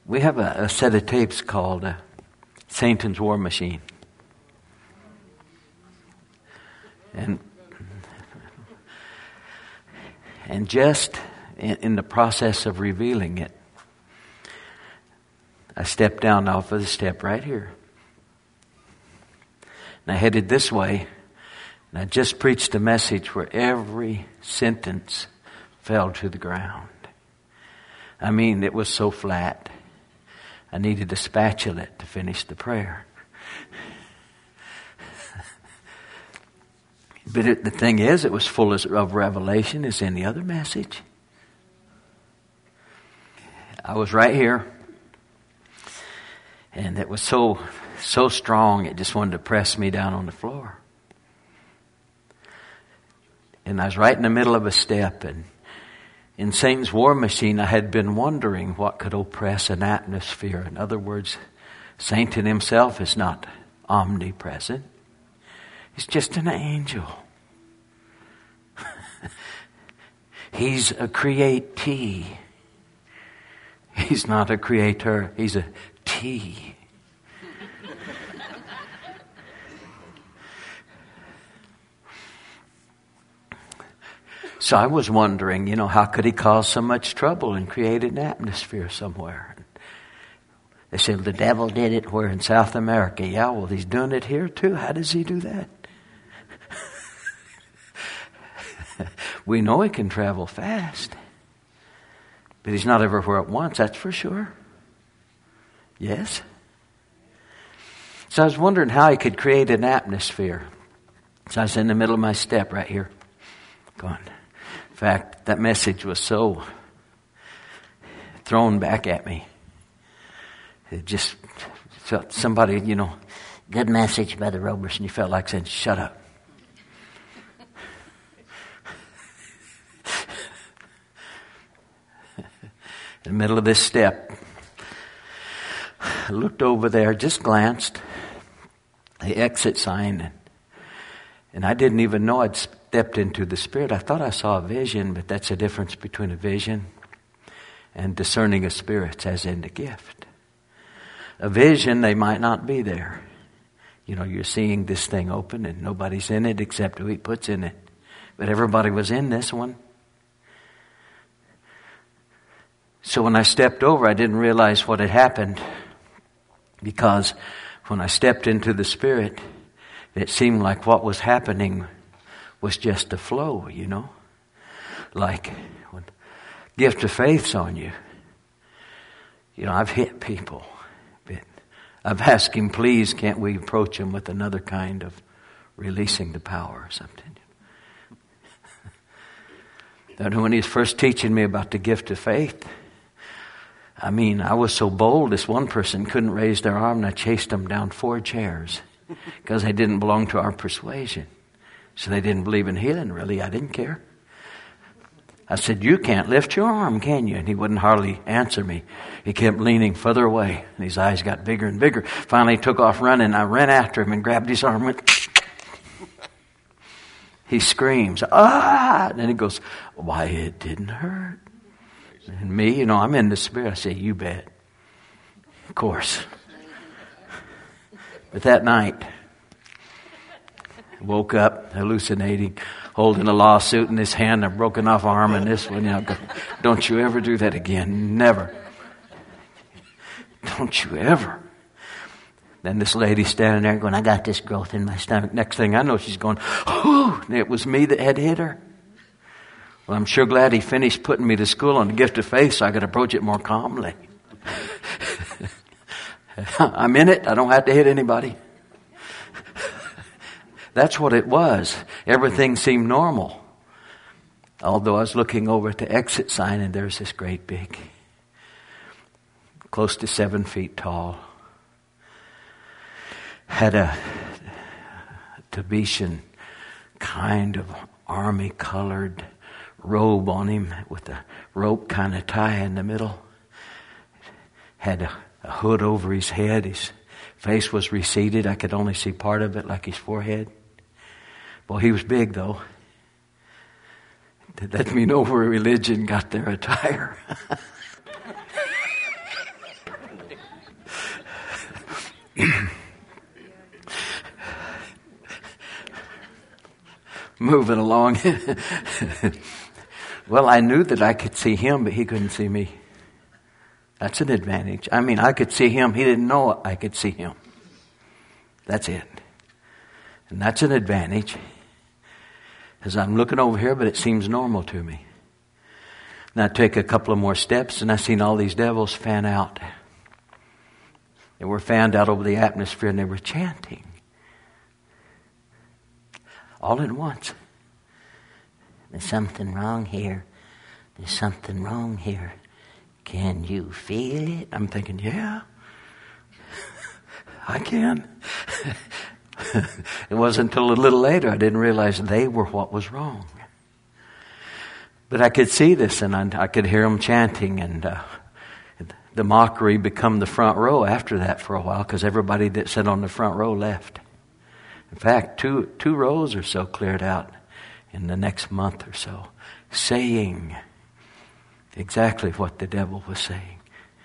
We have a set of tapes called Satan's War Machine. And just in the process of revealing it, I stepped down off of the step right here. And I headed this way, and I just preached a message where every sentence fell to the ground. I mean, it was so flat. I needed a spatula to finish the prayer. But the thing is, it was full of revelation as any other message. I was right here, and it was so strong, it just wanted to press me down on the floor. And I was right in the middle of a step, and in Satan's war machine, I had been wondering what could oppress an atmosphere. In other words, Satan himself is not omnipresent. He's just an angel. He's a createe. He's not a creator. He's a T. So I was wondering, how could he cause so much trouble and create an atmosphere somewhere? They said, the devil did it where in South America. Yeah, well, he's doing it here too. How does he do that? We know he can travel fast. But he's not everywhere at once, that's for sure. Yes? So I was wondering how he could create an atmosphere. So I was in the middle of my step right here. Going. In fact, that message was so thrown back at me. It just felt somebody, good message, Brother Roberson. You felt like saying, shut up. In the middle of this step, I looked over there, just glanced, the exit sign, and I didn't even know I'd stepped into the Spirit. I thought I saw a vision, but that's the difference between a vision and discerning of spirits, as in the gift. A vision, they might not be there. You're seeing this thing open and nobody's in it except who he puts in it. But everybody was in this one. So when I stepped over, I didn't realize what had happened, because when I stepped into the Spirit, it seemed like what was happening was just a flow, Like when gift of faith's on you. I've hit people, but I've asked him, please, can't we approach him with another kind of releasing the power or something? And when he was first teaching me about the gift of faith, I was so bold, this one person couldn't raise their arm, and I chased them down 4 chairs because they didn't belong to our persuasion. So they didn't believe in healing, really. I didn't care. I said, you can't lift your arm, can you? And he wouldn't hardly answer me. He kept leaning further away, and his eyes got bigger and bigger. Finally, he took off running. I ran after him and grabbed his arm and went... He screams, ah! And then he goes, why, it didn't hurt. And me, I'm in the Spirit. I say, you bet. Of course. But that night, I woke up hallucinating, holding a lawsuit in his hand, a broken off arm in this one. Don't you ever do that again. Never. Don't you ever. Then this lady standing there going, I got this growth in my stomach. Next thing I know, she's going, whoo! And it was me that had hit her. Well, I'm sure glad he finished putting me to school on the gift of faith so I could approach it more calmly. I'm in it. I don't have to hit anybody. That's what it was. Everything seemed normal. Although I was looking over at the exit sign, and there's this great big, close to 7 feet tall, had a Tibetan kind of army-colored robe on him with a rope kind of tie in the middle. Had a hood over his head. His face was receded. I could only see part of it, like his forehead. Well, he was big, though. That lets me know where religion got their attire. Moving along. Well, I knew that I could see him, but he couldn't see me. That's an advantage. I mean, I could see him. He didn't know I could see him. That's it. And that's an advantage. As I'm looking over here, but it seems normal to me. And I take a couple of more steps, and I seen all these devils fan out. They were fanned out over the atmosphere, and they were chanting. All at once. There's something wrong here. There's something wrong here. Can you feel it? I'm thinking, yeah, I can. It wasn't until a little later I didn't realize they were what was wrong. But I could see this, and I could hear them chanting, and the mockery become the front row after that for a while, because everybody that sat on the front row left. In fact, two rows or so cleared out in the next month or so, saying exactly what the devil was saying.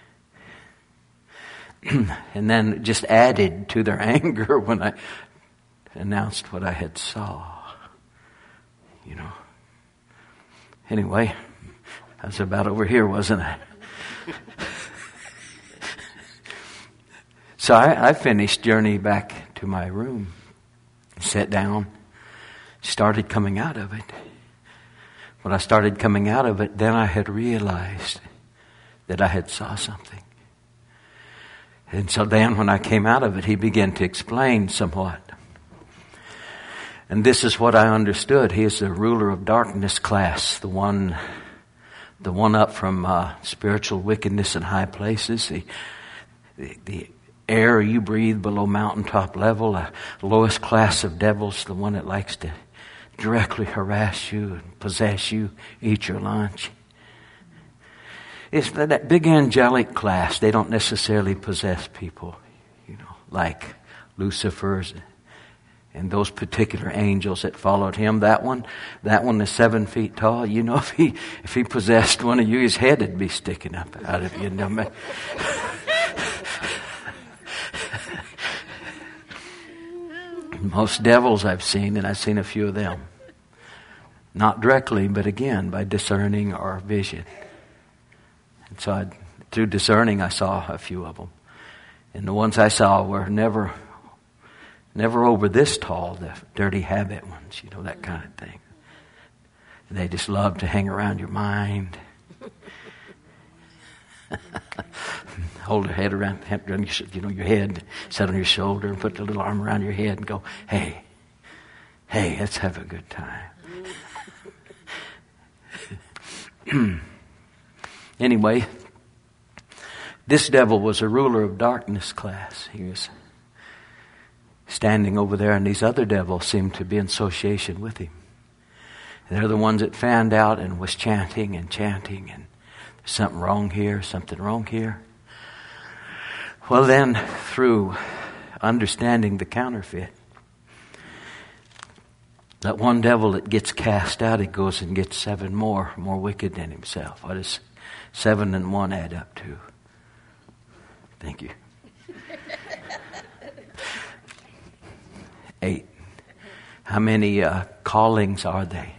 And then just added to their anger when I announced what I had saw. You know. Anyway, I was about over here, wasn't I? So I finished journey back to my room. Sat down, started coming out of it. When I started coming out of it, then I had realized that I had saw something. And so then when I came out of it, he began to explain somewhat. And this is what I understood. He is the ruler of darkness class, the one up from spiritual wickedness in high places, the air you breathe below mountaintop level, the lowest class of devils, the one that likes to directly harass you and possess you, eat your lunch. It's that big angelic class. They don't necessarily possess people, you know, like Lucifer's and those particular angels that followed him. That one is 7 feet tall. You know, if he possessed one of you, his head would be sticking up out of you. Most devils I've seen, and I've seen a few of them, not directly, but again, by discerning or vision. And so through discerning, I saw a few of them. And the ones I saw were never over this tall, the dirty habit ones, you know, that kind of thing. And they just love to hang around your mind. Hold your head around your head, sit on your shoulder, and put the little arm around your head and go, hey, let's have a good time. Anyway, this devil was a ruler of darkness class. He was standing over there, and these other devils seemed to be in association with him. And they're the ones that fanned out and was chanting, and there's something wrong here, something wrong here. Well then, through understanding the counterfeit, that one devil that gets cast out, it goes and gets 7 more wicked than himself. What does 7 and 1 add up to? Thank you. 8. How many callings are they?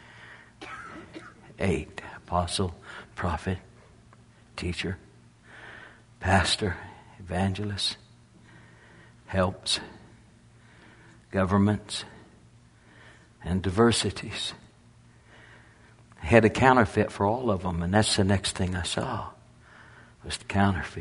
8. Apostle, prophet, teacher, pastor, evangelist, helps, governments, and diversities. I had a counterfeit for all of them, and that's the next thing I saw, was the counterfeit.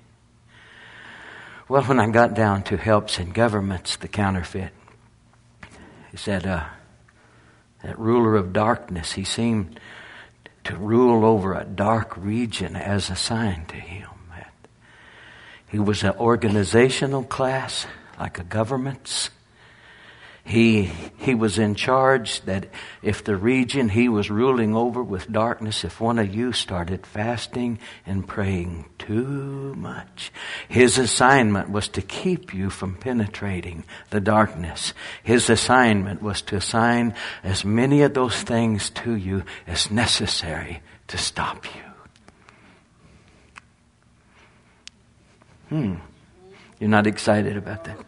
Well, when I got down to helps and governments, the counterfeit, he said, that ruler of darkness, he seemed to rule over a dark region as assigned to him. He was an organizational class, like a government's. He was in charge that if the region he was ruling over with darkness, if one of you started fasting and praying too much, his assignment was to keep you from penetrating the darkness. His assignment was to assign as many of those things to you as necessary to stop you. You're not excited about that?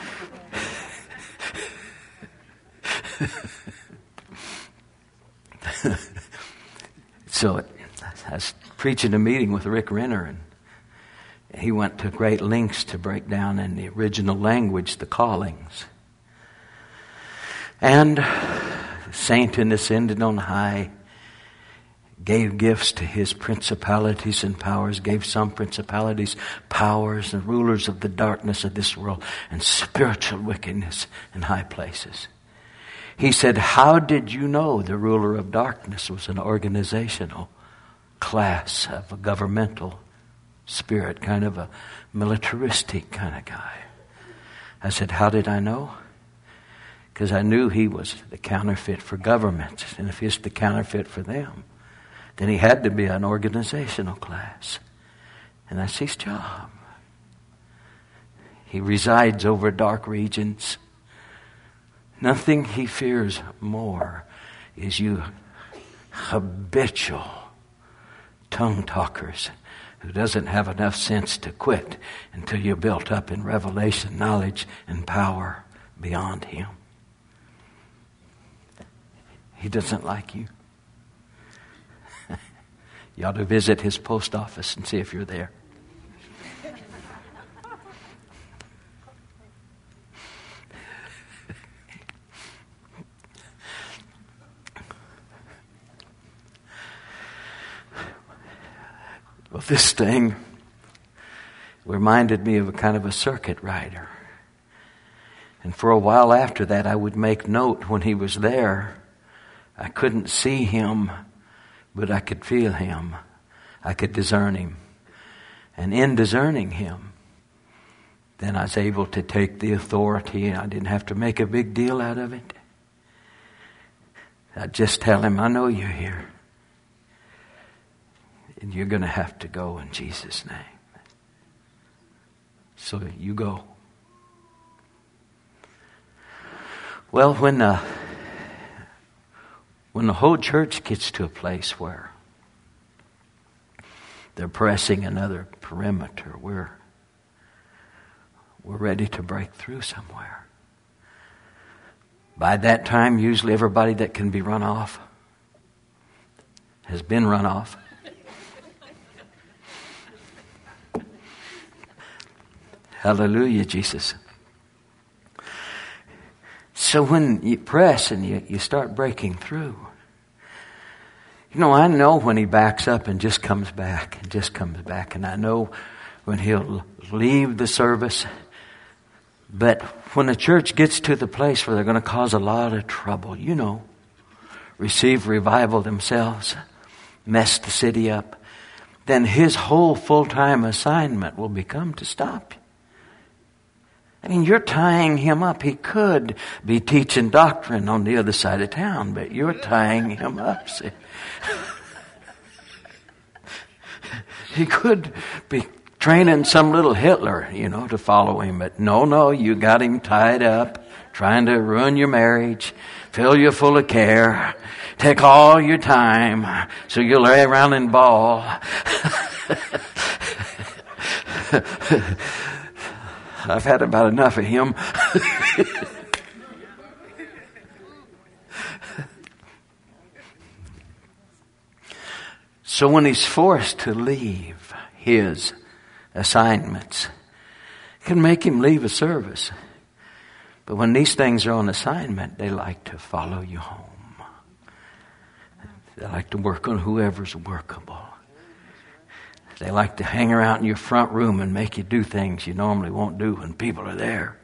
So I was preaching a meeting with Rick Renner, and he went to great lengths to break down in the original language the callings. And Satan ascended on high, gave gifts to his principalities and powers, gave some principalities, powers, and rulers of the darkness of this world, and spiritual wickedness in high places. He said, how did you know the ruler of darkness was an organizational class of a governmental spirit, kind of a militaristic kind of guy? I said, how did I know? Because I knew he was the counterfeit for governments. And if he's the counterfeit for them, then he had to be an organizational class. And that's his job. He resides over dark regions. Nothing he fears more is you habitual tongue talkers who doesn't have enough sense to quit until you're built up in revelation, knowledge, and power beyond him. He doesn't like you. You ought to visit his post office and see if you're there. Well, this thing reminded me of a kind of a circuit rider. And for a while after that, I would make note when he was there. I couldn't see him, but I could feel him. I could discern him. And in discerning him, then I was able to take the authority, and I didn't have to make a big deal out of it. I'd just tell him, I know you're here. And you're going to have to go in Jesus' name. So you go. Well, when the whole church gets to a place where they're pressing another perimeter, we're ready to break through somewhere. By that time, usually everybody that can be run off has been run off. Hallelujah, Jesus. So when you press and you start breaking through, I know when he backs up and just comes back and just comes back. And I know when he'll leave the service. But when the church gets to the place where they're going to cause a lot of trouble, receive revival themselves, mess the city up, then his whole full-time assignment will become to stop you. I mean, you're tying him up. He could be teaching doctrine on the other side of town, but you're tying him up. See? He could be training some little Hitler, to follow him, but no, you got him tied up, trying to ruin your marriage, fill you full of care, take all your time, so you'll lay around and bawl. I've had about enough of him. So when he's forced to leave his assignments, it can make him leave a service. But when these things are on assignment, they like to follow you home. They like to work on whoever's workable. They like to hang around in your front room and make you do things you normally won't do when people are there.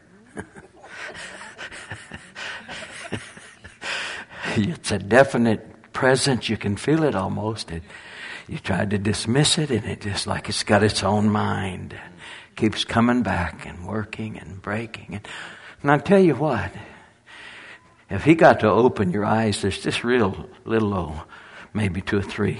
It's a definite presence. You can feel it almost. You try to dismiss it, and it just like it's got its own mind. Keeps coming back and working and breaking. And I'll tell you what, if he got to open your eyes, there's just real little, maybe 2 or 3.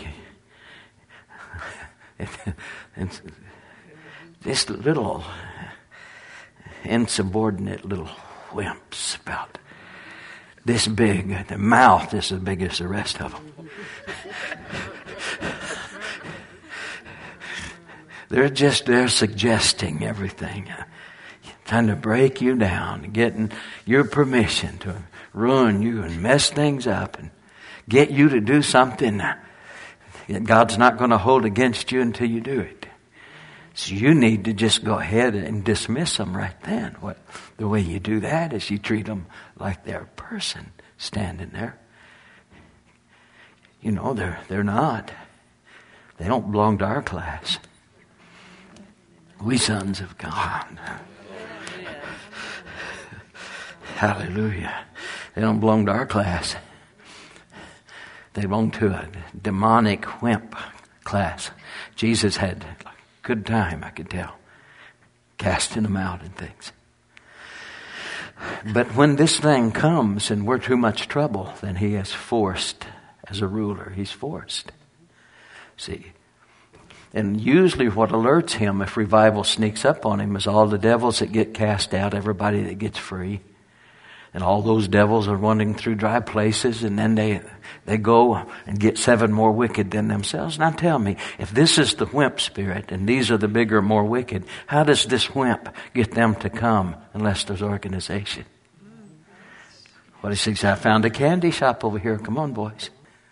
This little insubordinate little wimps about this big. The mouth is as big as the rest of them. They're suggesting everything. trying to break you down, getting your permission to ruin you and mess things up and get you to do something that God's not going to hold against you until you do it. So you need to just go ahead and dismiss them right then. The way you do that is you treat them like they're a person standing there. You know, they're not. They don't belong to our class. We sons of God. Hallelujah. They don't belong to our class. They belong to a demonic wimp class. Jesus had a good time, I could tell, casting them out and things. But when this thing comes and we're too much trouble, then he is forced as a ruler. He's forced. See? And usually what alerts him if revival sneaks up on him is all the devils that get cast out, everybody that gets free. And all those devils are running through dry places, and then they go and get 7 more wicked than themselves. Now tell me, if this is the wimp spirit and these are the bigger, more wicked, how does this wimp get them to come unless there's organization? What he says, I found a candy shop over here. Come on, boys.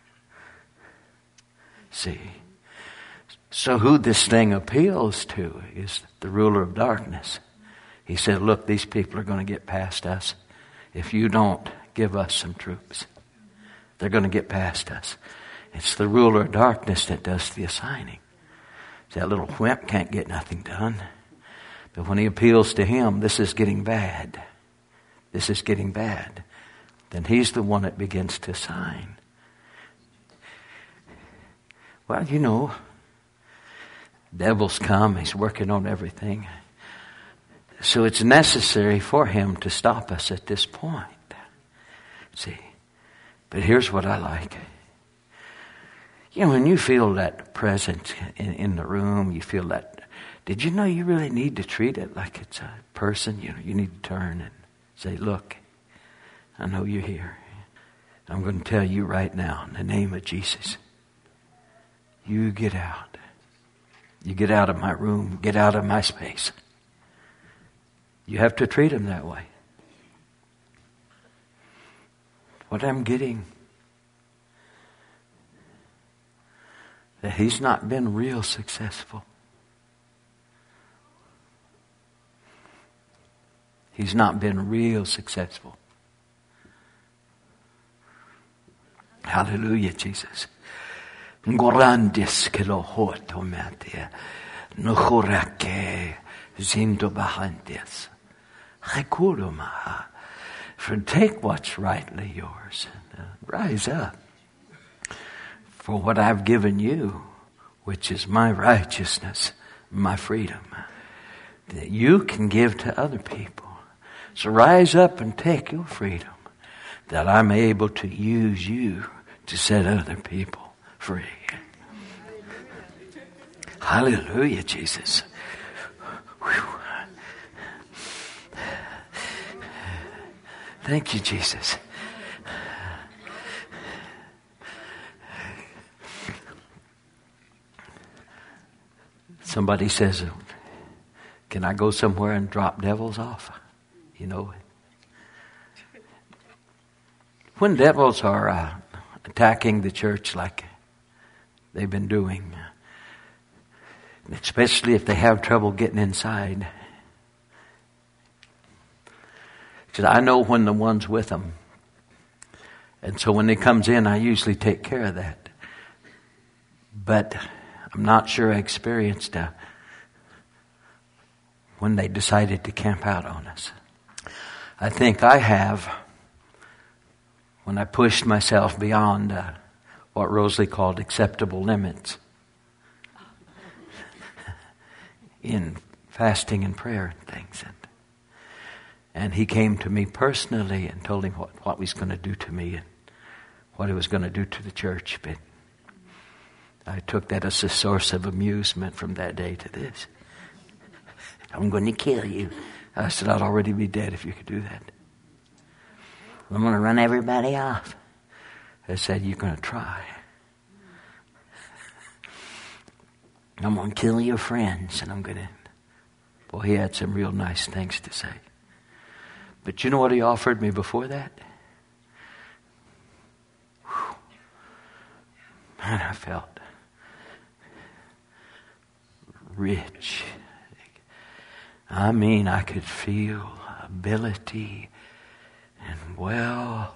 See. So who this thing appeals to is the ruler of darkness. He said, look, these people are going to get past us. If you don't give us some troops, they're going to get past us. It's the ruler of darkness that does the assigning. That little wimp can't get nothing done. But when he appeals to him, this is getting bad. This is getting bad. Then he's the one that begins to assign. Well, you know, devils come, he's working on everything. So it's necessary for him to stop us at this point. See, but here's what I like. You know, when you feel that presence in the room, you feel that, did you know you really need to treat it like it's a person? You know, you need to turn and say, look, I know you're here. I'm going to tell you right now, in the name of Jesus, you get out. You get out of my room. Get out of my space. You have to treat him that way. What I'm getting, that he's not been real successful. He's not been real successful. Hallelujah, Jesus. Ngorandis kelohoto mate, nukhurake zindo bahandes. For take what's rightly yours. Rise up. For what I've given you, which is my righteousness, my freedom, that you can give to other people. So rise up and take your freedom, that I'm able to use you to set other people free. Hallelujah, Jesus. Whew. Thank you, Jesus. Somebody says, can I go somewhere and drop devils off? You know, when devils are attacking the church like they've been doing, especially if they have trouble getting inside, because I know when the one's with them. And so when he comes in, I usually take care of that. But I'm not sure I experienced when they decided to camp out on us. I think I have when I pushed myself beyond what Rosalie called acceptable limits in fasting and prayer and things. And he came to me personally and told him what he was going to do to me and what he was going to do to the church. But I took that as a source of amusement from that day to this. I'm going to kill you. I said, I'd already be dead if you could do that. I'm going to run everybody off. I said, you're going to try. I'm going to kill your friends, and I'm going to Boy, he had some real nice things to say. But you know what he offered me before that? Whew. Man, I felt rich. I mean, I could feel ability and wealth.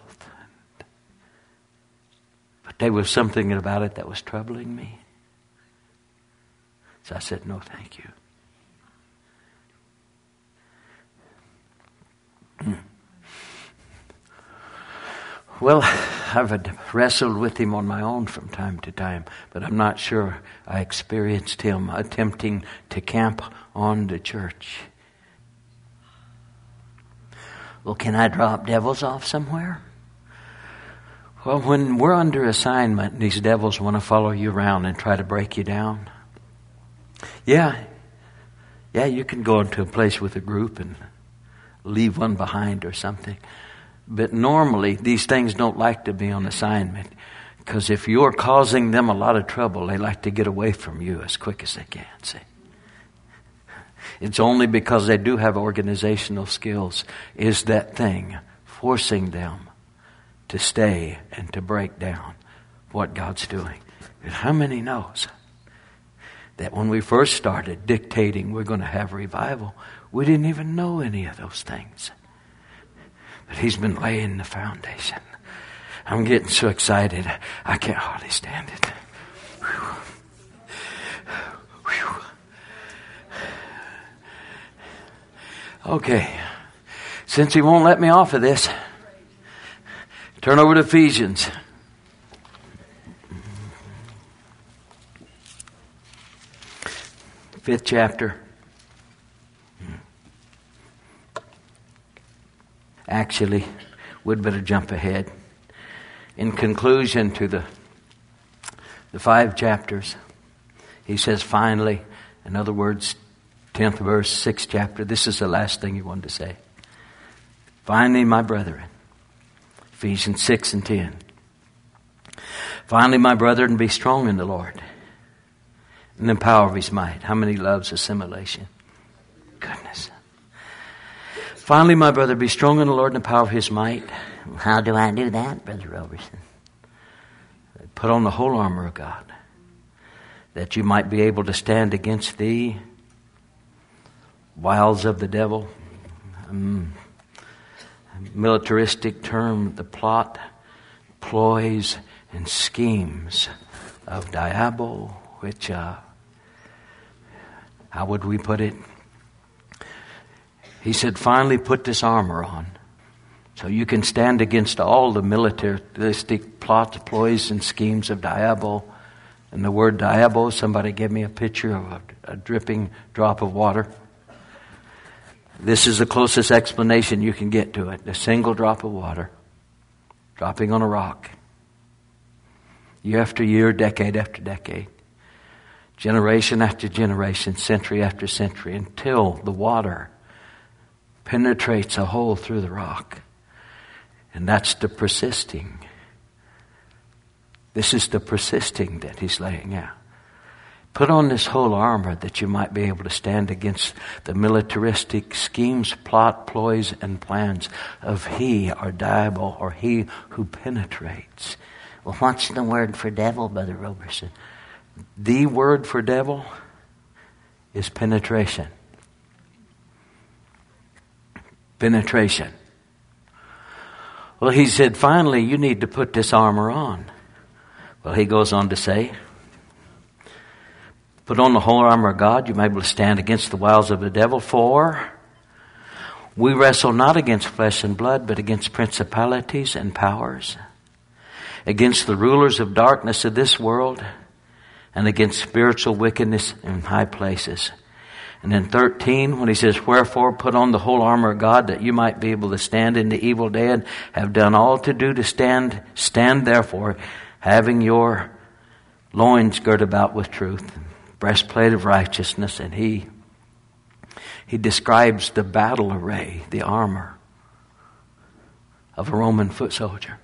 But there was something about it that was troubling me. So I said, no, thank you. Well, I've wrestled with him on my own from time to time, but I'm not sure I experienced him attempting to camp on the church. Well, can I drop devils off somewhere? Well, when we're under assignment, these devils want to follow you around and try to break you down. Yeah, you can go into a place with a group and leave one behind or something. But normally, these things don't like to be on assignment, because if you're causing them a lot of trouble, they like to get away from you as quick as they can, see. It's only because they do have organizational skills is that thing forcing them to stay and to break down what God's doing. But how many knows that when we first started dictating we're going to have revival, we didn't even know any of those things. But he's been laying the foundation. I'm getting so excited, I can't hardly stand it. Whew. Whew. Okay, since he won't let me off of this, turn over to Ephesians. Fifth chapter. Actually, we'd better jump ahead. In conclusion to the 5 chapters, he says finally, in other words, 10th verse, 6th chapter, this is the last thing he wanted to say. Finally, my brethren, Ephesians 6 and 10. Finally, my brethren, be strong in the Lord and the power of his might. How many loves assimilation? Goodness. Finally, my brother, be strong in the Lord and the power of his might. How do I do that, Brother Roberson? Put on the whole armor of God, that you might be able to stand against the wiles of the devil. Militaristic term, the plot, ploys, and schemes of Diabo, which, how would we put it? He said, finally put this armor on so you can stand against all the militaristic plots, ploys, and schemes of Diabo. And the word Diabo, somebody give me a picture of a dripping drop of water. This is the closest explanation you can get to it. A single drop of water dropping on a rock. Year after year, decade after decade. Generation after generation, century after century, until the water penetrates a hole through the rock. And that's the persisting. This is the persisting that he's laying out. Put on this whole armor that you might be able to stand against the militaristic schemes, plot, ploys, and plans of he or Diabo or he who penetrates. Well, what's the word for devil, Brother Roberson? The word for devil is penetration. Penetration. Well, he said, finally, you need to put this armor on. Well, he goes on to say, put on the whole armor of God, you may be able to stand against the wiles of the devil, for we wrestle not against flesh and blood, but against principalities and powers, against the rulers of darkness of this world, and against spiritual wickedness in high places. And in 13, when he says, wherefore put on the whole armor of God, that you might be able to stand in the evil day, and have done all to do to stand. Stand therefore, having your loins girt about with truth, breastplate of righteousness. And he describes the battle array, the armor of a Roman foot soldier.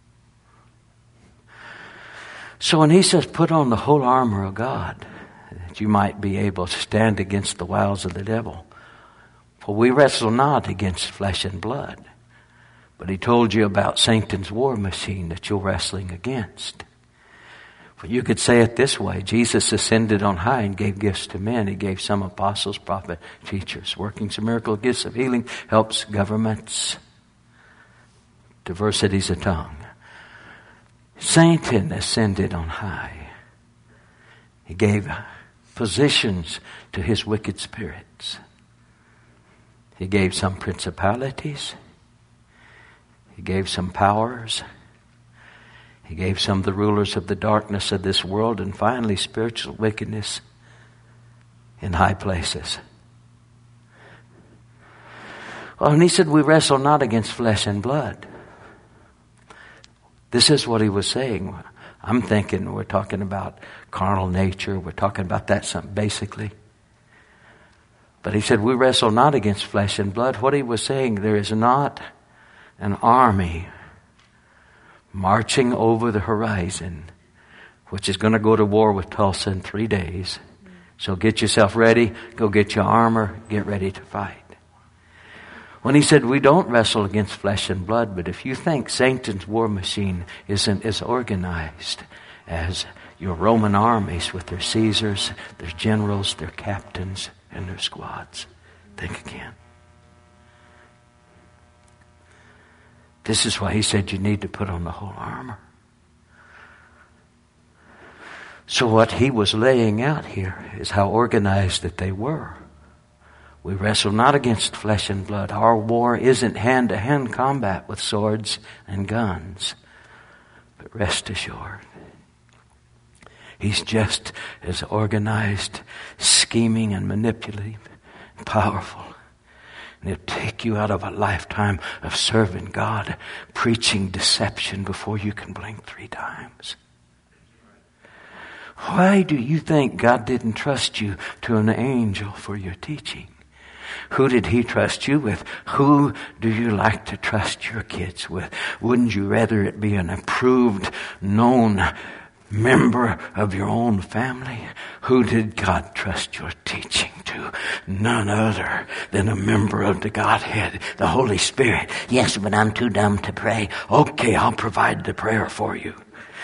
So when he says put on the whole armor of God, that you might be able to stand against the wiles of the devil. For we wrestle not against flesh and blood. But he told you about Satan's war machine that you're wrestling against. For you could say it this way: Jesus ascended on high and gave gifts to men. He gave some apostles, prophets, teachers, working some miracle gifts of healing, helps governments, diversities of tongue. Satan ascended on high. He gave positions to his wicked spirits. He gave some principalities. He gave some powers. He gave some of the rulers of the darkness of this world, and finally spiritual wickedness in high places. Well, and he said, we wrestle not against flesh and blood. This is what he was saying. I'm thinking we're talking about carnal nature. We're talking about that something basically. But he said, we wrestle not against flesh and blood. What he was saying, there is not an army marching over the horizon which is going to go to war with Tulsa in 3 days. So get yourself ready, go get your armor, get ready to fight. When he said we don't wrestle against flesh and blood, but if you think Satan's war machine isn't as organized as your Roman armies with their Caesars, their generals, their captains, and their squads, think again. This is why he said you need to put on the whole armor. So what he was laying out here is how organized that they were. We wrestle not against flesh and blood. Our war isn't hand-to-hand combat with swords and guns. But rest assured, he's just as organized, scheming and manipulative, and powerful. And he'll take you out of a lifetime of serving God, preaching deception before you can blink 3 times. Why do you think God didn't trust you to an angel for your teaching? Who did he trust you with? Who do you like to trust your kids with? Wouldn't you rather it be an approved, known member of your own family? Who did God trust your teaching to? None other than a member of the Godhead, the Holy Spirit. Yes, but I'm too dumb to pray. Okay, I'll provide the prayer for you.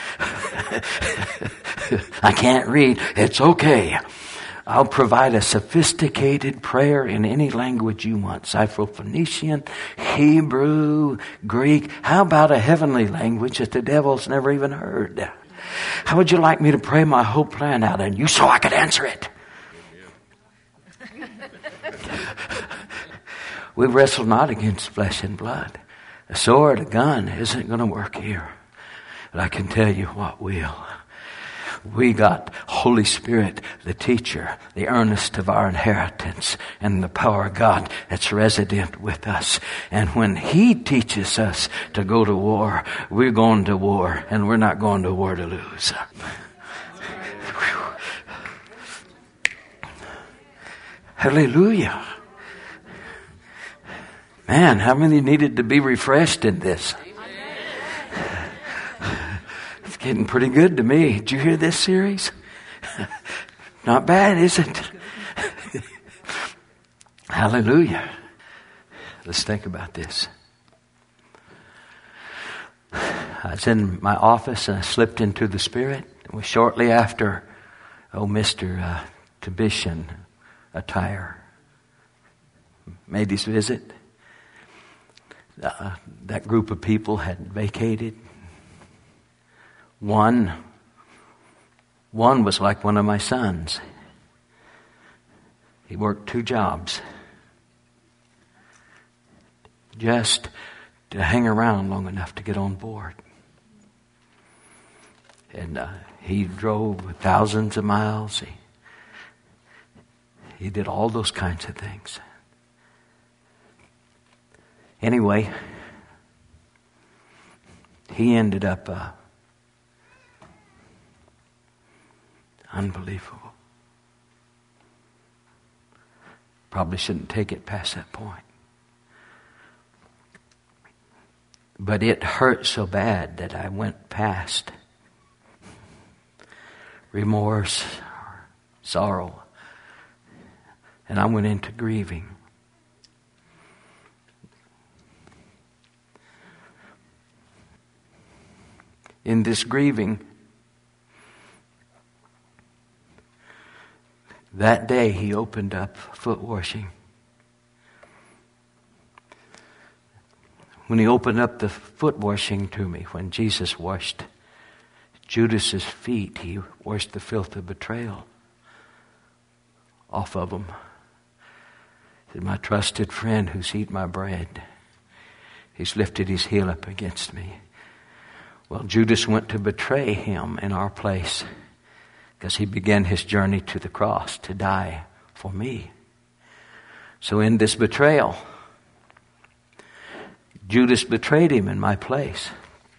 I can't read. It's okay. I'll provide a sophisticated prayer in any language you want. Syrophoenician, Hebrew, Greek. How about a heavenly language that the devil's never even heard? How would you like me to pray my whole plan out on you so I could answer it? We wrestle not against flesh and blood. A sword, a gun isn't going to work here. But I can tell you what will. We got Holy Spirit, the teacher, the earnest of our inheritance, and the power of God that's resident with us. And when he teaches us to go to war, we're going to war, and we're not going to war to lose. Hallelujah. Man, how many needed to be refreshed in this? It's getting pretty good to me. Did you hear this series? Not bad, is it? Hallelujah. Let's think about this. I was in my office and I slipped into the Spirit. It was shortly after, Mr. Tibishan attire made his visit. That group of people had vacated. One was like one of my sons. He worked 2 jobs just to hang around long enough to get on board. And he drove thousands of miles. He did all those kinds of things. Anyway, he ended up unbelievable. Probably shouldn't take it past that point. But it hurt so bad that I went past remorse or sorrow. And I went into grieving. In this grieving, that day he opened up foot washing. When he opened up the foot washing to me, when Jesus washed Judas's feet, he washed the filth of betrayal off of them. He said, my trusted friend who's eat my bread, he's lifted his heel up against me. Well, Judas went to betray him in our place because he began his journey to the cross to die for me. So in this betrayal, Judas betrayed him in my place.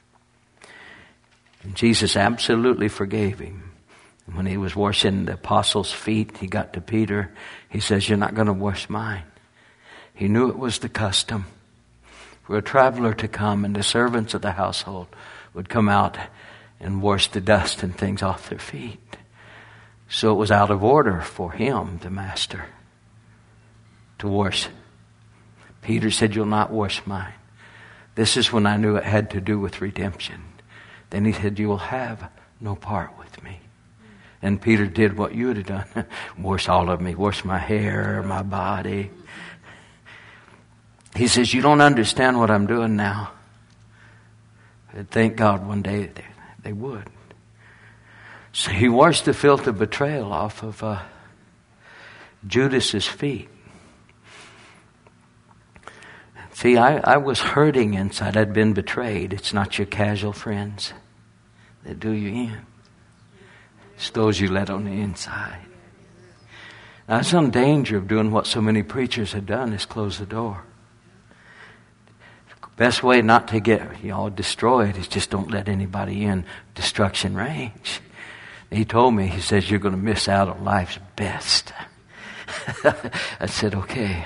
And Jesus absolutely forgave him. And when he was washing the apostles' feet, he got to Peter. He says, you're not going to wash mine. He knew it was the custom for a traveler to come, and the servants of the household would come out and wash the dust and things off their feet. So it was out of order for him, the master, to wash. Peter said, you'll not wash mine. This is when I knew it had to do with redemption. Then he said, you will have no part with me. And Peter did what you would have done. Wash all of me. Wash my hair, my body. He says, you don't understand what I'm doing now. And thank God one day they would. So he washed the filth of betrayal off of Judas's feet. See, I was hurting inside. I'd been betrayed. It's not your casual friends that do you in. It's those you let on the inside. Now, I was in danger of doing what so many preachers have done, is close the door. Best way not to get y'all destroyed is just don't let anybody in destruction range. He told me, he says, you're going to miss out on life's best. I said, okay.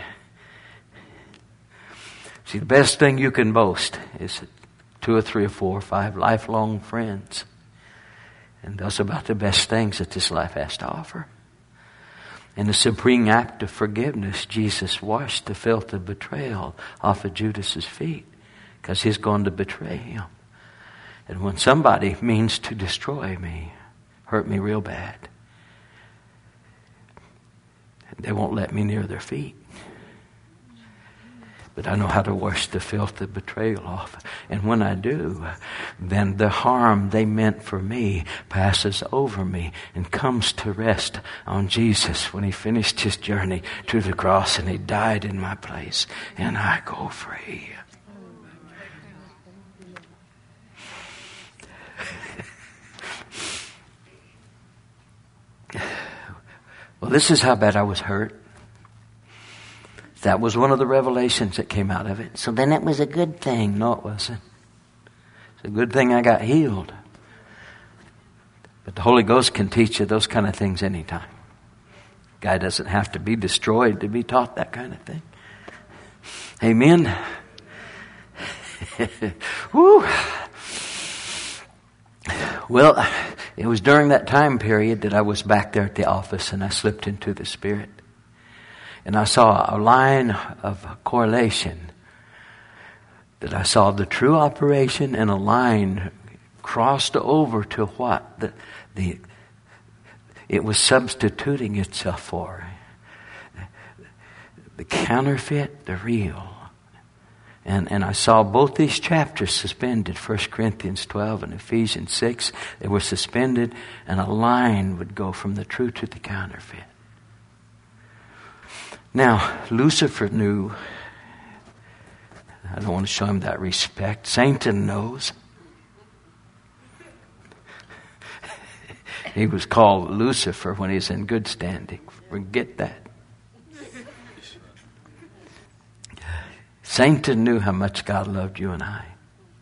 See, the best thing you can boast is 2 or 3 or 4 or 5 lifelong friends. And that's about the best things that this life has to offer. In the supreme act of forgiveness, Jesus washed the filth of betrayal off of Judas's feet, because he's going to betray him. And when somebody means to destroy me, hurt me real bad, they won't let me near their feet. But I know how to wash the filth of betrayal off. And when I do, then the harm they meant for me passes over me and comes to rest on Jesus when he finished his journey to the cross and he died in my place. And I go free. Well, this is how bad I was hurt. That was one of the revelations that came out of it. So then it was a good thing. No, it wasn't. It's a good thing I got healed. But the Holy Ghost can teach you those kind of things anytime. Guy doesn't have to be destroyed to be taught that kind of thing. Amen. Woo. Well, it was during that time period that I was back there at the office and I slipped into the Spirit. And I saw a line of correlation. That I saw the true operation and a line crossed over to what? It was substituting itself for. The counterfeit, the real. And I saw both these chapters suspended, 1 Corinthians 12 and Ephesians 6. They were suspended and a line would go from the true to the counterfeit. Now, Lucifer knew, I don't want to show him that respect. Satan knows. He was called Lucifer when he's in good standing. Forget that. Satan knew how much God loved you and I.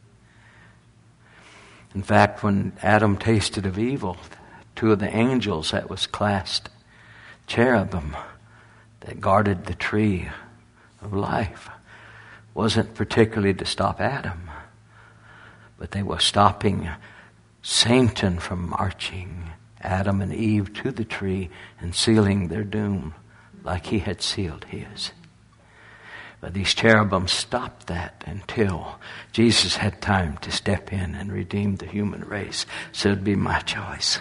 In fact, when Adam tasted of evil, 2 of the angels that was classed cherubim that guarded the tree of life wasn't particularly to stop Adam, but they were stopping Satan from marching Adam and Eve to the tree and sealing their doom like he had sealed his. But these cherubim stopped that until Jesus had time to step in and redeem the human race. So it'd be my choice.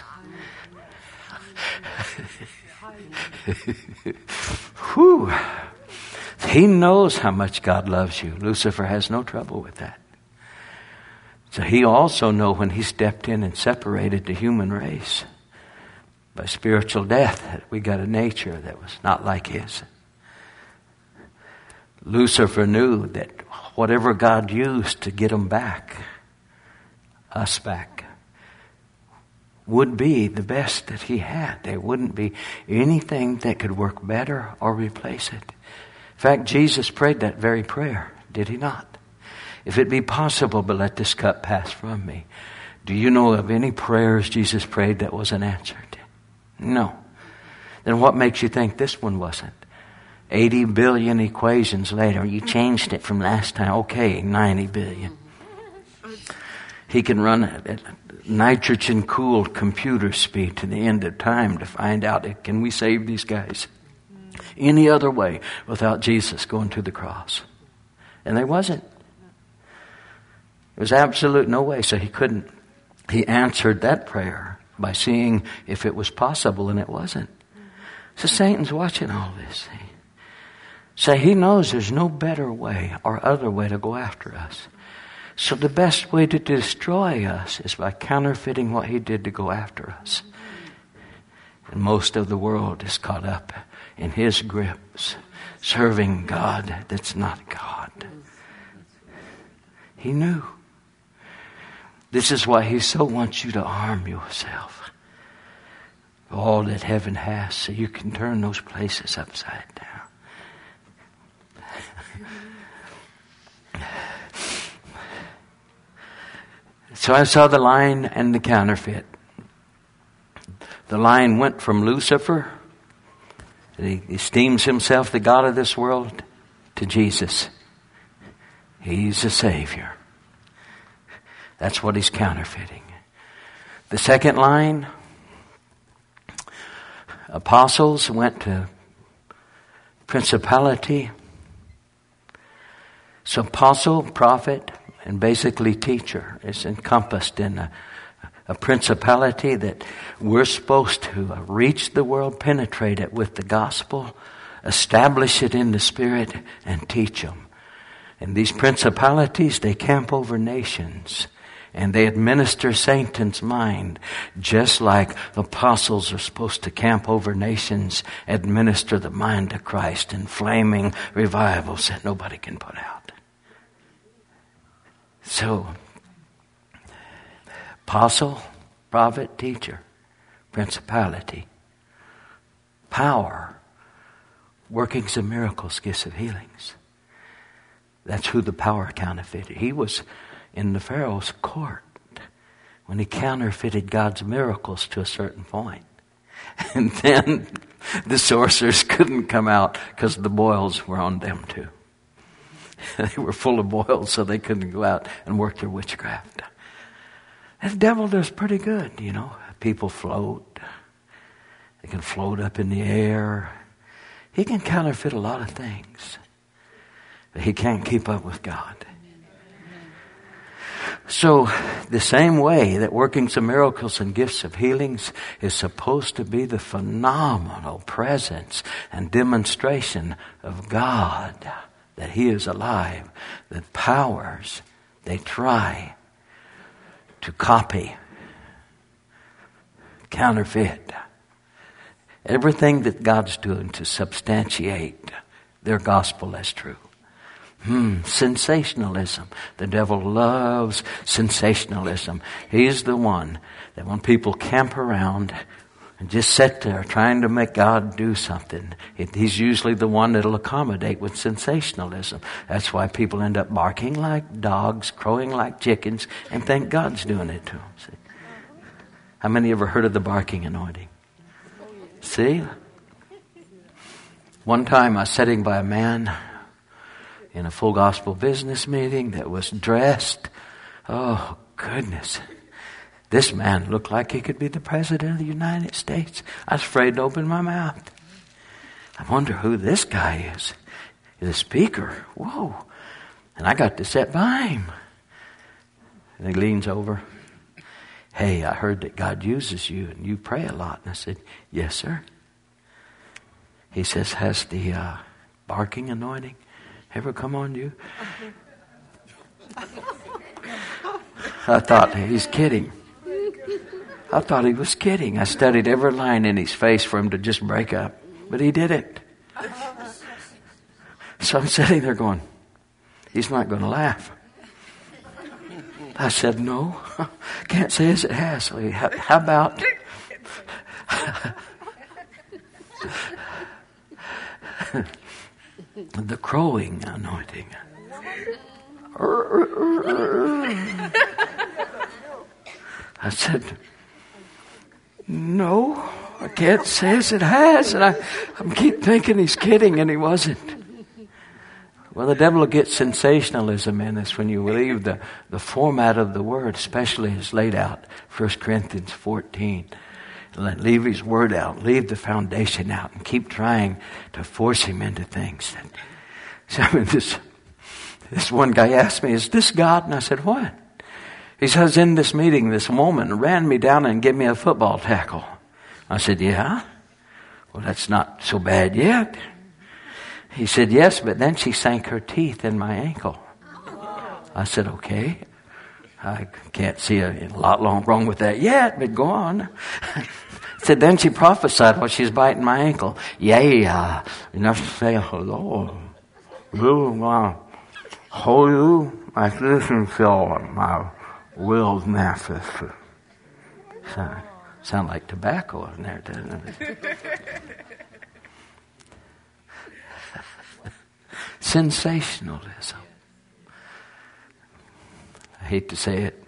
Whew. He knows how much God loves you. Lucifer has no trouble with that. So he also knows when he stepped in and separated the human race by spiritual death, that we got a nature that was not like his. Lucifer knew that whatever God used to get him back, us back, would be the best that he had. There wouldn't be anything that could work better or replace it. In fact, Jesus prayed that very prayer, did he not? If it be possible, but let this cup pass from me. Do you know of any prayers Jesus prayed that wasn't answered? No. Then what makes you think this one wasn't? 80 billion equations later, you changed it from last time. Okay, 90 billion. He can run a nitrogen-cooled computer speed to the end of time to find out, can we save these guys any other way without Jesus going to the cross? And there wasn't. There was absolute no way, so he couldn't. He answered that prayer by seeing if it was possible, and it wasn't. So Satan's watching all this. So he knows there's no better way or other way to go after us. So the best way to destroy us is by counterfeiting what he did to go after us. And most of the world is caught up in his grips, serving God that's not God. He knew. This is why he so wants you to arm yourself. All that heaven has, so you can turn those places upside down. So I saw the line and the counterfeit. The line went from Lucifer, he esteems himself the God of this world, to Jesus. He's a Savior. That's what he's counterfeiting. The second line, apostles went to principality. So apostle, prophet, and basically teacher is encompassed in a principality that we're supposed to reach the world, penetrate it with the gospel, establish it in the Spirit, and teach them. And these principalities, they camp over nations. And they administer Satan's mind, just like apostles are supposed to camp over nations, administer the mind of Christ in flaming revivals that nobody can put out. So, apostle, prophet, teacher, principality, power, workings of miracles, gifts of healings. That's who the power counterfeited. He was in the Pharaoh's court when he counterfeited God's miracles to a certain point. And then the sorcerers couldn't come out because the boils were on them too. They were full of boils, so they couldn't go out and work their witchcraft. And the devil does pretty good, you know. People float. They can float up in the air. He can counterfeit a lot of things. But he can't keep up with God. So the same way that workings of miracles and gifts of healings is supposed to be the phenomenal presence and demonstration of God, that he is alive, the powers, they try to copy, counterfeit everything that God's doing to substantiate their gospel as true. Sensationalism. The devil loves sensationalism. He's the one that when people camp around and just sit there trying to make God do something, he's usually the one that'll accommodate with sensationalism. That's why people end up barking like dogs, crowing like chickens, and think God's doing it to them. See? How many ever heard of the barking anointing? See? One time I was sitting by a man in a full gospel business meeting that was dressed, oh goodness, This man looked like he could be the President of the United States. I was afraid to open my mouth. I wonder who this guy is. He's a speaker. Whoa. And I got to sit by him. And he leans over. Hey, I heard that God uses you and you pray a lot. And I said, yes, sir. He says, has the barking anointing ever come on you? I thought, he's kidding. I thought he was kidding. I studied every line in his face for him to just break up. But he didn't. So I'm sitting there going, he's not going to laugh. I said, no, can't say as it has. How about the crowing anointing? I said, no, I can't say as it has. And I keep thinking he's kidding, and he wasn't. Well, the devil will get sensationalism in us when you leave the format of the word, especially as laid out, 1 Corinthians 14. Leave his word out, leave the foundation out, and keep trying to force him into things. So, I mean, this one guy asked me, is this God? And I said, what? He says, in this meeting, this woman ran me down and gave me a football tackle. I said, yeah? Well, that's not so bad yet. He said, yes, but then she sank her teeth in my ankle. I said, okay. I can't see a lot wrong with that yet, but go on. He said, then she prophesied while she's biting my ankle. Yeah, enough to say hello. How you? I listen to my will's nafis. Sound like tobacco in there, doesn't it? Sensationalism. I hate to say it.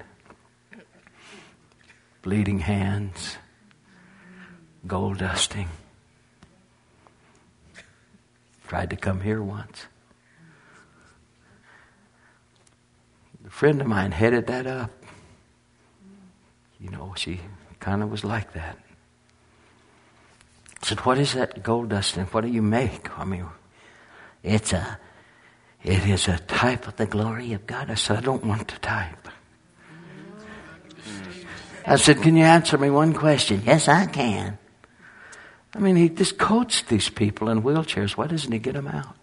Bleeding hands. Gold dusting. Tried to come here once. A friend of mine headed that up. You know, she kind of was like that. I said, what is that gold dusting? What do you make? I mean, it is a type of the glory of God. I said, I don't want to type. I said, can you answer me one question? Yes, I can. I mean, he just coached these people in wheelchairs. Why doesn't he get them out?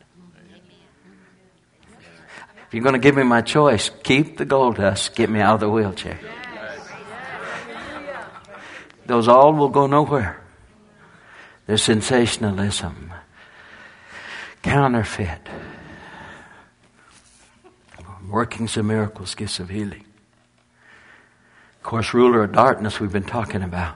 If you're going to give me my choice, keep the gold dust, get me out of the wheelchair. Those all will go nowhere. There's sensationalism. Counterfeit. Workings of miracles, gifts of healing. Of course, ruler of darkness we've been talking about.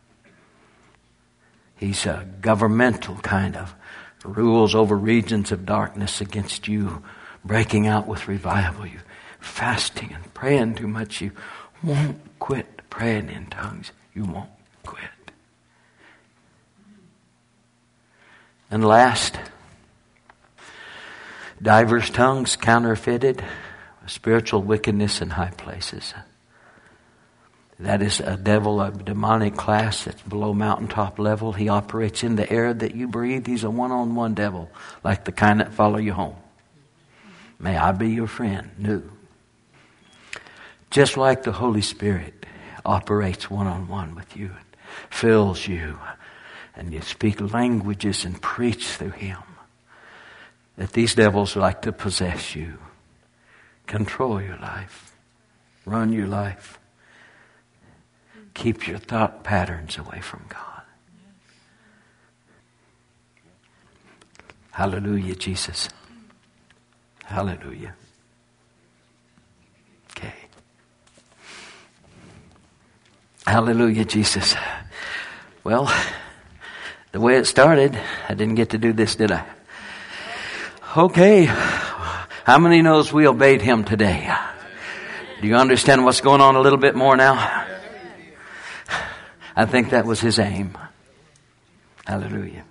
He's a governmental kind of rules over regions of darkness against you, breaking out with revival. You fasting and praying too much. You won't quit praying in tongues. You won't quit. And last, diverse tongues counterfeited, spiritual wickedness in high places. That is a devil of demonic class that's below mountaintop level. He operates in the air that you breathe. He's a one-on-one devil, like the kind that follow you home. May I be your friend? No. Just like the Holy Spirit operates one-on-one with you, and fills you, and you speak languages and preach through Him. That these devils like to possess you, control your life, run your life. Keep your thought patterns away from God. Hallelujah, Jesus. Hallelujah. Okay. Hallelujah, Jesus. Well, the way it started, I didn't get to do this, did I? Okay. How many knows we obeyed Him today? Do you understand what's going on a little bit more now? I think that was His aim. Hallelujah.